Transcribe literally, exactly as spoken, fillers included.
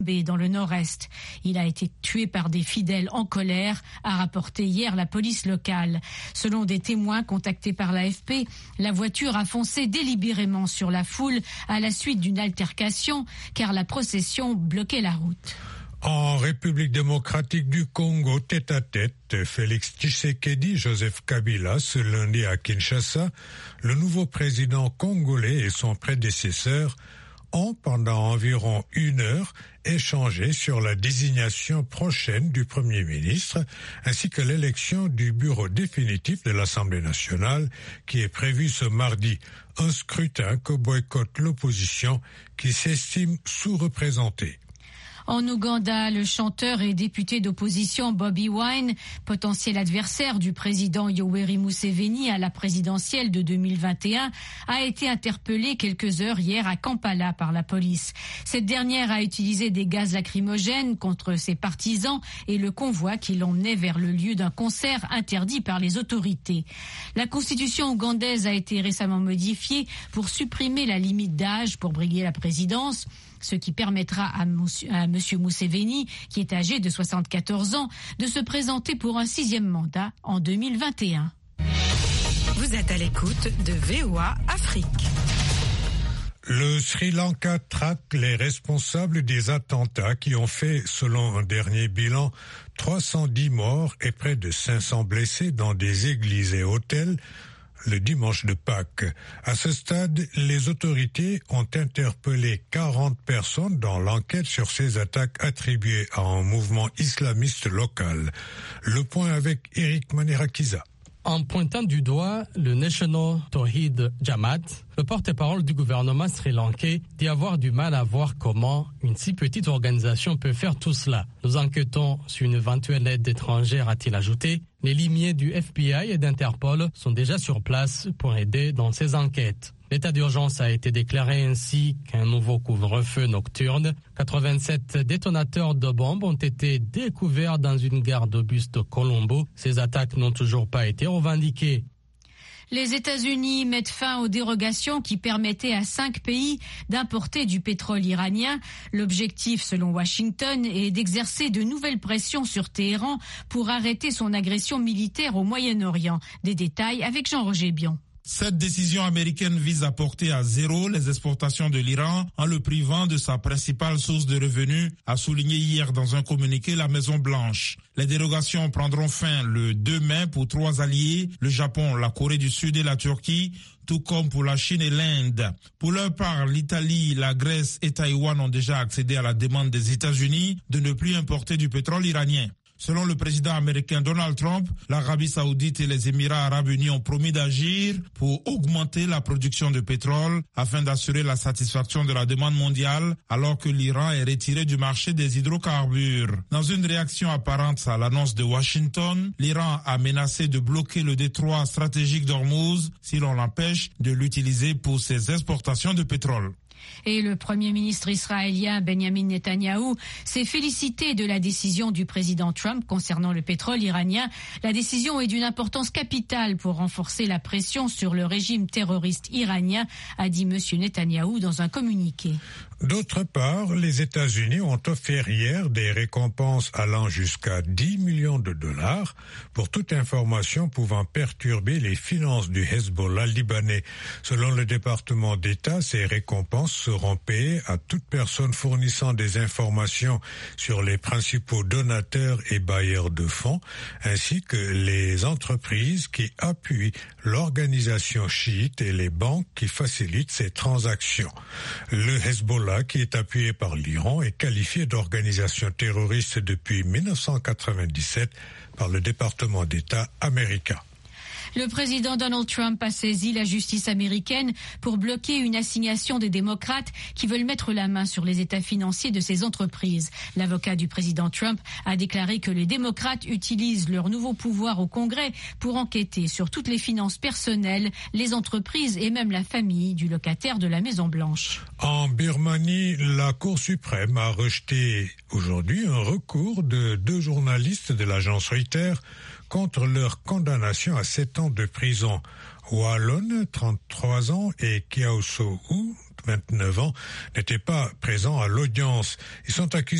dans le nord-est. Il a été tué par des fidèles en colère, a rapporté hier la police locale. Selon des témoins contactés par l'A F P, la voiture a foncé délibérément sur la foule à la suite d'une altercation, car la procession bloquait la route. En République démocratique du Congo, tête-à-tête, Félix Tshisekedi, Joseph Kabila, ce lundi à Kinshasa, le nouveau président congolais et son prédécesseur ont, pendant environ une heure, échangé sur la désignation prochaine du Premier ministre, ainsi que l'élection du bureau définitif de l'Assemblée nationale, qui est prévu ce mardi. Un scrutin que boycotte l'opposition, qui s'estime sous-représentée. En Ouganda, le chanteur et député d'opposition Bobi Wine, potentiel adversaire du président Yoweri Museveni à la présidentielle de deux mille vingt et un, a été interpellé quelques heures hier à Kampala par la police. Cette dernière a utilisé des gaz lacrymogènes contre ses partisans et le convoi qui l'emmenait vers le lieu d'un concert interdit par les autorités. La constitution ougandaise a été récemment modifiée pour supprimer la limite d'âge pour briguer la présidence, ce qui permettra à M. Museveni, qui est âgé de soixante-quatorze ans, de se présenter pour un sixième mandat en deux mille vingt et un. Vous êtes à l'écoute de V O A Afrique. Le Sri Lanka traque les responsables des attentats qui ont fait, selon un dernier bilan, trois cent dix morts et près de cinq cents blessés dans des églises et hôtels le dimanche de Pâques. À ce stade, les autorités ont interpellé quarante personnes dans l'enquête sur ces attaques attribuées à un mouvement islamiste local. Le point avec Eric Manirakiza. En pointant du doigt le National Tawhid Jamaat, le porte-parole du gouvernement sri-lankais dit avoir du mal à voir comment une si petite organisation peut faire tout cela. Nous enquêtons sur une éventuelle aide étrangère, a-t-il ajouté. Les limiers du F B I et d'Interpol sont déjà sur place pour aider dans ces enquêtes. L'état d'urgence a été déclaré ainsi qu'un nouveau couvre-feu nocturne. quatre-vingt-sept détonateurs de bombes ont été découverts dans une gare de bus de Colombo. Ces attaques n'ont toujours pas été revendiquées. Les États-Unis mettent fin aux dérogations qui permettaient à cinq pays d'importer du pétrole iranien. L'objectif, selon Washington, est d'exercer de nouvelles pressions sur Téhéran pour arrêter son agression militaire au Moyen-Orient. Des détails avec Jean-Roger Bion. Cette décision américaine vise à porter à zéro les exportations de l'Iran en le privant de sa principale source de revenus, a souligné hier dans un communiqué la Maison-Blanche. Les dérogations prendront fin le deux mai pour trois alliés, le Japon, la Corée du Sud et la Turquie, tout comme pour la Chine et l'Inde. Pour leur part, l'Italie, la Grèce et Taïwan ont déjà accédé à la demande des États-Unis de ne plus importer du pétrole iranien. Selon le président américain Donald Trump, l'Arabie saoudite et les Émirats arabes unis ont promis d'agir pour augmenter la production de pétrole afin d'assurer la satisfaction de la demande mondiale alors que l'Iran est retiré du marché des hydrocarbures. Dans une réaction apparente à l'annonce de Washington, l'Iran a menacé de bloquer le détroit stratégique d'Ormuz si l'on l'empêche de l'utiliser pour ses exportations de pétrole. Et le Premier ministre israélien Benjamin Netanyahou s'est félicité de la décision du président Trump concernant le pétrole iranien. La décision est d'une importance capitale pour renforcer la pression sur le régime terroriste iranien, a dit M. Netanyahou dans un communiqué. D'autre part, les États-Unis ont offert hier des récompenses allant jusqu'à dix millions de dollars pour toute information pouvant perturber les finances du Hezbollah libanais. Selon le département d'État, ces récompenses seront payées à toute personne fournissant des informations sur les principaux donateurs et bailleurs de fonds, ainsi que les entreprises qui appuient l'organisation chiite et les banques qui facilitent ces transactions. Le Hezbollah, qui est appuyé par l'Iran, est qualifié d'organisation terroriste depuis mille neuf cent quatre-vingt-dix-sept par le département d'État américain. Le président Donald Trump a saisi la justice américaine pour bloquer une assignation des démocrates qui veulent mettre la main sur les états financiers de ces entreprises. L'avocat du président Trump a déclaré que les démocrates utilisent leur nouveau pouvoir au Congrès pour enquêter sur toutes les finances personnelles, les entreprises et même la famille du locataire de la Maison-Blanche. En Birmanie, la Cour suprême a rejeté aujourd'hui un recours de deux journalistes de l'agence Reuters contre leur condamnation à sept ans de prison. Wallon, trente-trois ans, et Kyaw Soe, vingt-neuf ans, n'étaient pas présents à l'audience. Ils sont accusés